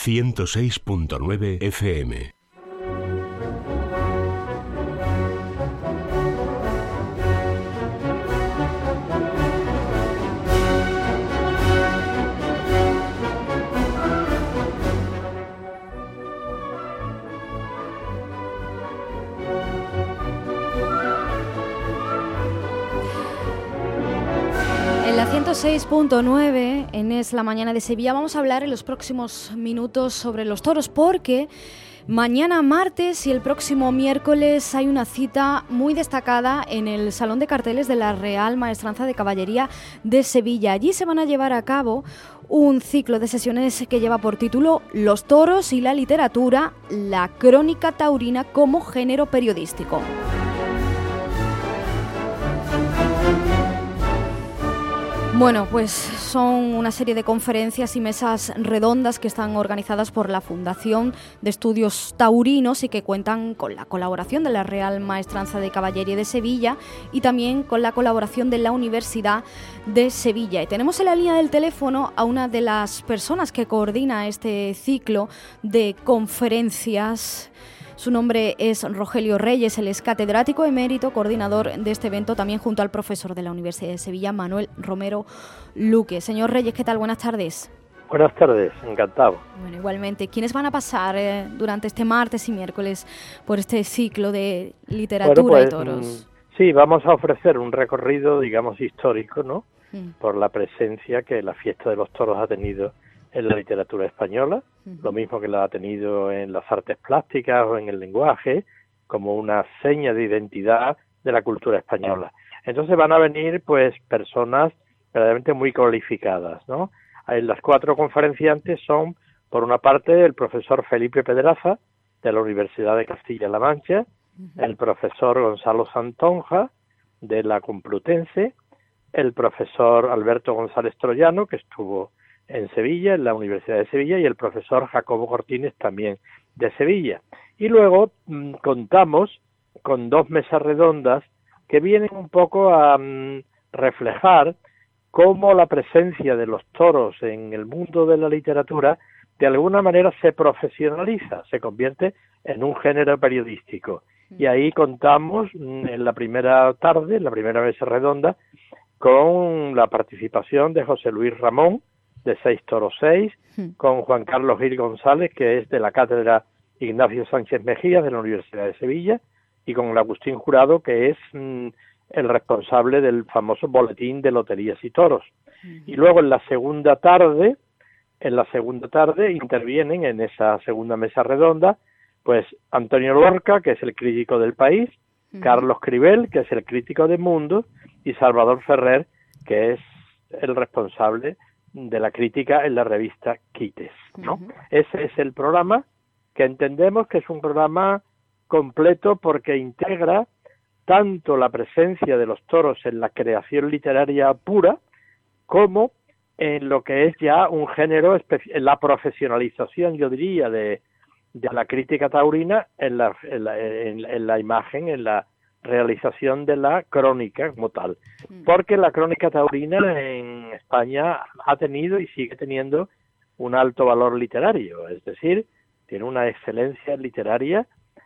106.9 FM. En la 106.9, en Es la Mañana de Sevilla, vamos a hablar en los próximos minutos sobre los toros, porque mañana martes y el próximo miércoles hay una cita muy destacada en el Salón de Carteles de la Real Maestranza de Caballería de Sevilla. Allí se van a llevar a cabo un ciclo de sesiones que lleva por título Los toros y la literatura, la crónica taurina como género periodístico. Bueno, pues son una serie de conferencias y mesas redondas que están organizadas por la Fundación de Estudios Taurinos y que cuentan con la colaboración de la Real Maestranza de Caballería de Sevilla y también con la colaboración de la Universidad de Sevilla. Y tenemos en la línea del teléfono a una de las personas que coordina este ciclo de conferencias. Su nombre es Rogelio Reyes, él es catedrático emérito, coordinador de este evento, también junto al profesor de la Universidad de Sevilla, Manuel Romero Luque. Señor Reyes, ¿qué tal? Buenas tardes. Buenas tardes, encantado. Bueno, igualmente, ¿quiénes van a pasar durante este martes y miércoles por este ciclo de literatura y toros? Sí, vamos a ofrecer un recorrido, digamos, histórico, ¿no? Por la presencia que la fiesta de los toros ha tenido en la literatura española, lo mismo que la ha tenido en las artes plásticas o en el lenguaje, como una seña de identidad de la cultura española. Entonces van a venir pues personas verdaderamente muy cualificadas, ¿no? Las 4 conferenciantes son, por una parte, el profesor Felipe Pedraza, de la Universidad de Castilla-La Mancha, el profesor Gonzalo Santonja, de la Complutense, el profesor Alberto González Troyano, que estuvo en Sevilla, en la Universidad de Sevilla, y el profesor Jacobo Cortines, también de Sevilla. Y luego contamos con 2 mesas redondas que vienen un poco a reflejar cómo la presencia de los toros en el mundo de la literatura de alguna manera se profesionaliza, se convierte en un género periodístico. Y ahí contamos en la primera tarde, en la primera mesa redonda, con la participación de José Luis Ramón, de 6 toros 6, con Juan Carlos Gil González, que es de la cátedra Ignacio Sánchez Mejía de la Universidad de Sevilla, y con el Agustín Jurado, que es el responsable del famoso boletín de loterías y toros. Y luego en la segunda tarde intervienen en esa segunda mesa redonda pues Antonio Lorca, que es el crítico del País, Carlos Cribel, que es el crítico de Mundo, y Salvador Ferrer, que es el responsable de la crítica en la revista Quites, ¿no? Ese es el programa, que entendemos que es un programa completo porque integra tanto la presencia de los toros en la creación literaria pura como en lo que es ya un género, en la profesionalización, yo diría, de la crítica taurina en la imagen, en la realización de la crónica como tal, porque la crónica taurina en España ha tenido y sigue teniendo un alto valor literario, es decir, tiene una excelencia literaria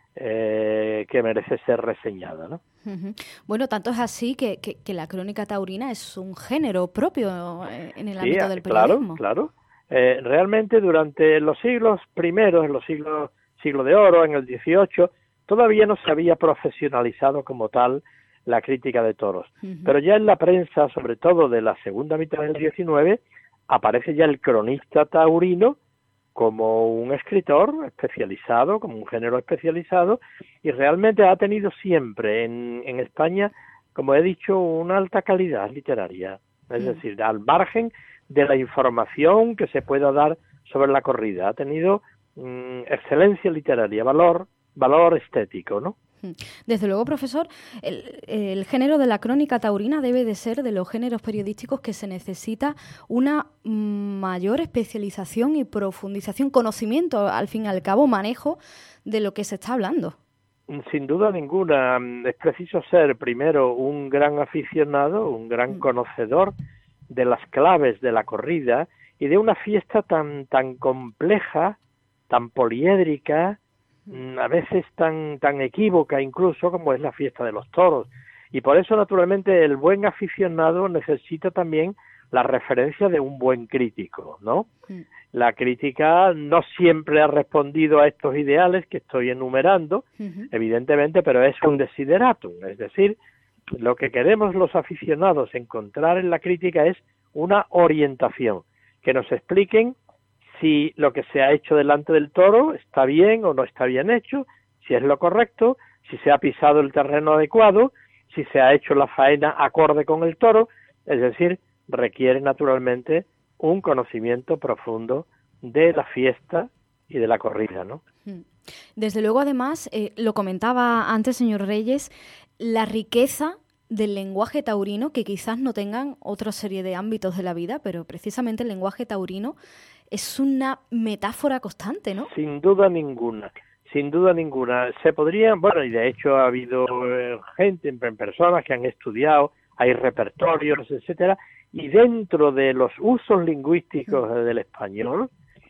que merece ser reseñada, ¿no? Bueno, tanto es así que la crónica taurina es un género propio en el ámbito del periodismo. Claro. Realmente durante los siglos primeros, en los siglo de oro, en el 18, todavía no se había profesionalizado como tal la crítica de toros. Pero ya en la prensa, sobre todo de la segunda mitad del 19, aparece ya el cronista taurino como un escritor especializado, como un género especializado, y realmente ha tenido siempre en España, como he dicho, una alta calidad literaria. Es decir, al margen de la información que se pueda dar sobre la corrida, ha tenido excelencia literaria, valor estético, ¿no? Desde luego, profesor, el género de la crónica taurina debe de ser de los géneros periodísticos que se necesita una mayor especialización y profundización, conocimiento, al fin y al cabo, manejo de lo que se está hablando. Sin duda ninguna. Es preciso ser primero un gran aficionado, un gran conocedor de las claves de la corrida y de una fiesta tan compleja tan poliédrica, a veces tan equívoca incluso, como es la fiesta de los toros. Y por eso, naturalmente, el buen aficionado necesita también la referencia de un buen crítico, ¿no? La crítica no siempre ha respondido a estos ideales que estoy enumerando, evidentemente, pero es un desideratum, es decir, lo que queremos los aficionados encontrar en la crítica es una orientación, que nos expliquen si lo que se ha hecho delante del toro está bien o no está bien hecho, si es lo correcto, si se ha pisado el terreno adecuado, si se ha hecho la faena acorde con el toro, es decir, requiere naturalmente un conocimiento profundo de la fiesta y de la corrida, ¿no? Desde luego, además, lo comentaba antes, señor Reyes, la riqueza del lenguaje taurino, que quizás no tengan otra serie de ámbitos de la vida, pero precisamente el lenguaje taurino es una metáfora constante, ¿no? Sin duda ninguna. Sin duda ninguna. Se podría, bueno, y de hecho ha habido gente, personas que han estudiado, hay repertorios, etcétera, y dentro de los usos lingüísticos del español,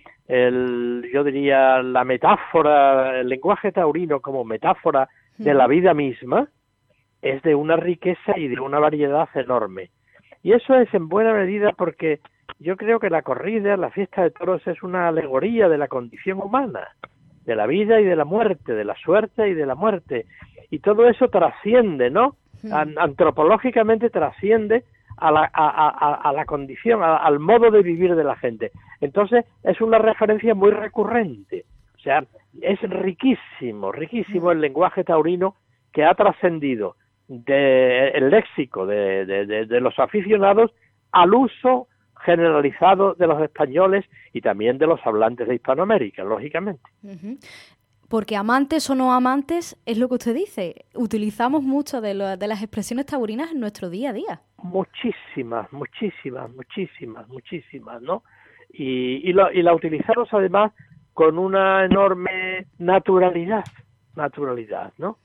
yo diría la metáfora, el lenguaje taurino como metáfora de la vida misma, es de una riqueza y de una variedad enorme. Y eso es en buena medida porque yo creo que la corrida, la fiesta de toros, es una alegoría de la condición humana, de la vida y de la muerte, de la suerte y de la muerte. Y todo eso trasciende, ¿no? Antropológicamente trasciende a la condición, al modo de vivir de la gente. Entonces, es una referencia muy recurrente. O sea, es riquísimo el lenguaje taurino que ha trascendido del léxico de los aficionados al uso generalizado de los españoles y también de los hablantes de Hispanoamérica, lógicamente. Porque amantes o no amantes, es lo que usted dice, utilizamos mucho de las expresiones taurinas en nuestro día a día. Muchísimas, ¿no? Y la utilizamos además con una enorme naturalidad, ¿no?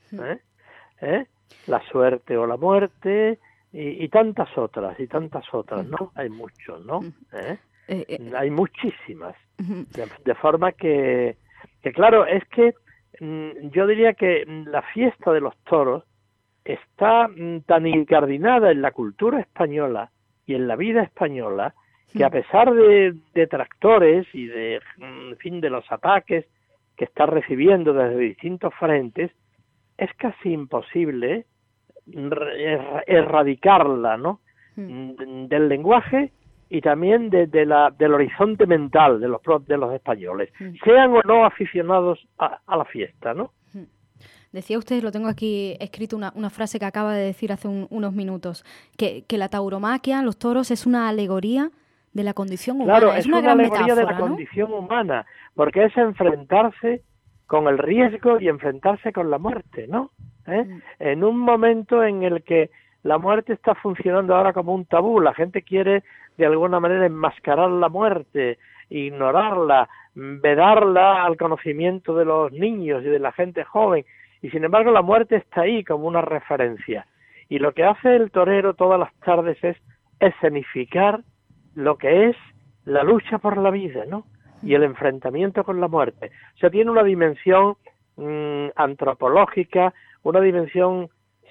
La suerte o la muerte y tantas otras, ¿no? Hay muchos, ¿no? Hay muchísimas. De forma que claro, es que yo diría que la fiesta de los toros está tan incardinada en la cultura española y en la vida española que a pesar de detractores y de los ataques que está recibiendo desde distintos frentes, es casi imposible erradicarla, ¿no? Del lenguaje y también del horizonte mental de los españoles, sean o no aficionados a la fiesta, ¿no? Decía usted, lo tengo aquí escrito, una frase que acaba de decir hace unos minutos, que la tauromaquia, los toros, es una alegoría de la condición humana. Claro, es una gran alegoría metáfora, de la ¿no? condición humana, porque es enfrentarse con el riesgo y enfrentarse con la muerte, ¿no? En un momento en el que la muerte está funcionando ahora como un tabú, la gente quiere de alguna manera enmascarar la muerte, ignorarla, vedarla al conocimiento de los niños y de la gente joven, y sin embargo la muerte está ahí como una referencia. Y lo que hace el torero todas las tardes es escenificar lo que es la lucha por la vida, ¿no? Y el enfrentamiento con la muerte. O sea, tiene una dimensión antropológica, una dimensión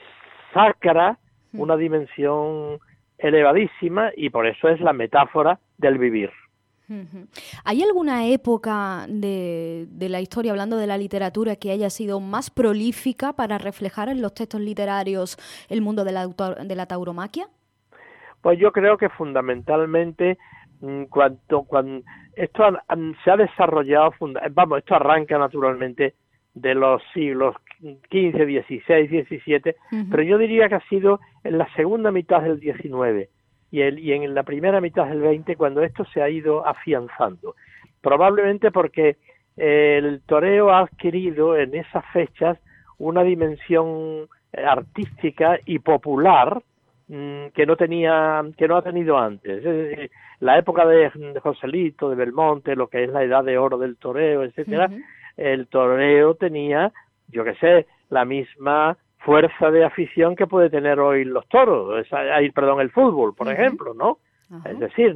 sacra, una dimensión elevadísima, y por eso es la metáfora del vivir. ¿Hay alguna época de la historia, hablando de la literatura, que haya sido más prolífica para reflejar en los textos literarios el mundo de la tauromaquia? Pues yo creo que fundamentalmente cuando esto se ha desarrollado, esto arranca naturalmente de los siglos XV, XVI, XVII, pero yo diría que ha sido en la segunda mitad del XIX y en la primera mitad del XX cuando esto se ha ido afianzando. Probablemente porque el toreo ha adquirido en esas fechas una dimensión artística y popular que no ha tenido antes. Es decir, la época de Joselito, de Belmonte, lo que es la edad de oro del toreo, etcétera, el toreo tenía, yo qué sé, la misma fuerza de afición que puede tener hoy los toros, el fútbol, por ejemplo, ¿no? Es decir, ¿no?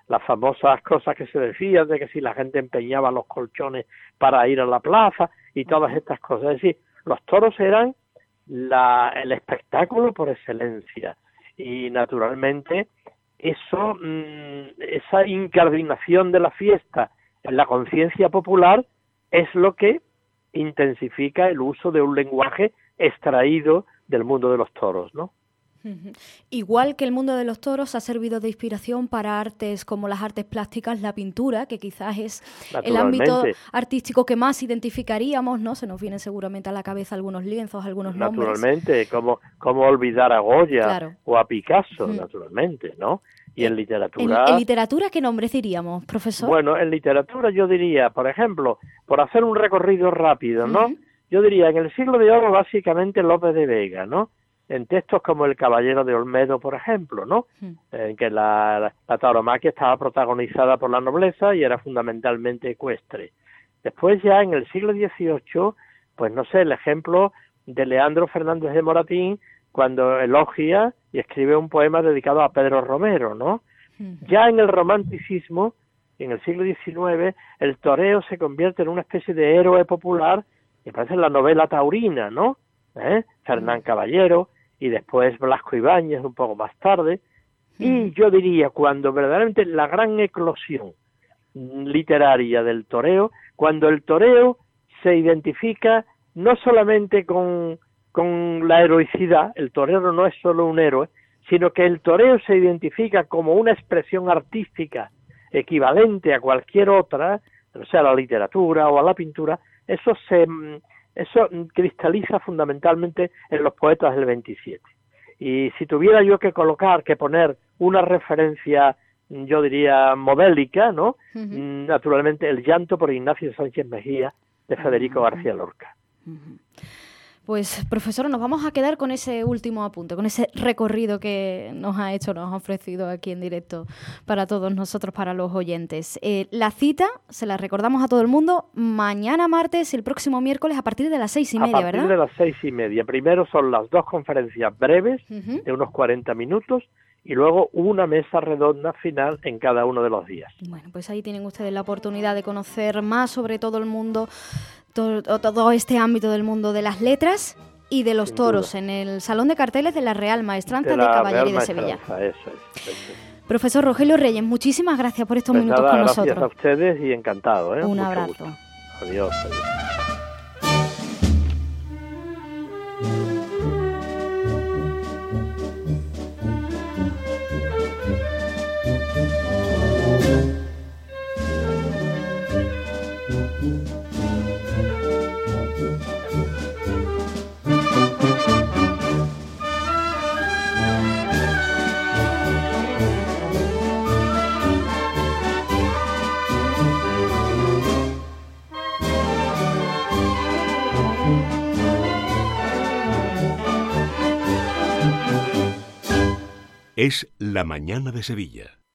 las famosas cosas que se decían de que si la gente empeñaba los colchones para ir a la plaza y todas estas cosas. Es decir, los toros eran el espectáculo por excelencia y naturalmente eso, esa incardinación de la fiesta en la conciencia popular es lo que intensifica el uso de un lenguaje extraído del mundo de los toros, ¿no? Igual que el mundo de los toros ha servido de inspiración para artes como las artes plásticas, la pintura, que quizás es el ámbito artístico que más identificaríamos, ¿no? Se nos vienen seguramente a la cabeza algunos lienzos, algunos nombres. Naturalmente, como olvidar a Goya, claro, o a Picasso, naturalmente, ¿no? Y en literatura... ¿En literatura qué nombres diríamos, profesor? Bueno, en literatura yo diría, por ejemplo, por hacer un recorrido rápido, ¿no? Yo diría, en el siglo de oro, básicamente Lope de Vega, ¿no? En textos como El Caballero de Olmedo, por ejemplo, ¿no? En que la tauromaquia estaba protagonizada por la nobleza y era fundamentalmente ecuestre. Después ya en el siglo XVIII, pues no sé, el ejemplo de Leandro Fernández de Moratín, cuando elogia y escribe un poema dedicado a Pedro Romero, ¿no? Ya en el romanticismo, en el siglo XIX, el toreo se convierte en una especie de héroe popular, y parece la novela taurina, ¿no? Fernán Caballero, y después Blasco Ibáñez un poco más tarde, y yo diría cuando verdaderamente la gran eclosión literaria del toreo, cuando el toreo se identifica no solamente con la heroicidad, el torero no es solo un héroe, sino que el toreo se identifica como una expresión artística equivalente a cualquier otra, o sea, a la literatura o a la pintura, eso cristaliza fundamentalmente en los poetas del 27. Y si tuviera yo que poner una referencia, yo diría modélica, ¿no? Naturalmente El llanto por Ignacio Sánchez Mejía, de Federico García Lorca. Pues, profesor, nos vamos a quedar con ese último apunte, con ese recorrido que nos ha ofrecido aquí en directo para todos nosotros, para los oyentes. La cita, se la recordamos a todo el mundo, mañana martes, el próximo miércoles, a partir de las 6:30, ¿verdad? A partir de las 6:30. Primero son las 2 conferencias breves, de unos 40 minutos, y luego una mesa redonda final en cada uno de los días. Bueno, pues ahí tienen ustedes la oportunidad de conocer más sobre todo el mundo, todo este ámbito del mundo de las letras y de los toros en el Salón de Carteles de la Real Maestranza de Caballería de Sevilla. Eso es. Profesor Rogelio Reyes, muchísimas gracias por estos minutos con nosotros. Gracias a ustedes y encantado. Un Mucho abrazo. Gusto. Adiós. Es La Mañana de Sevilla.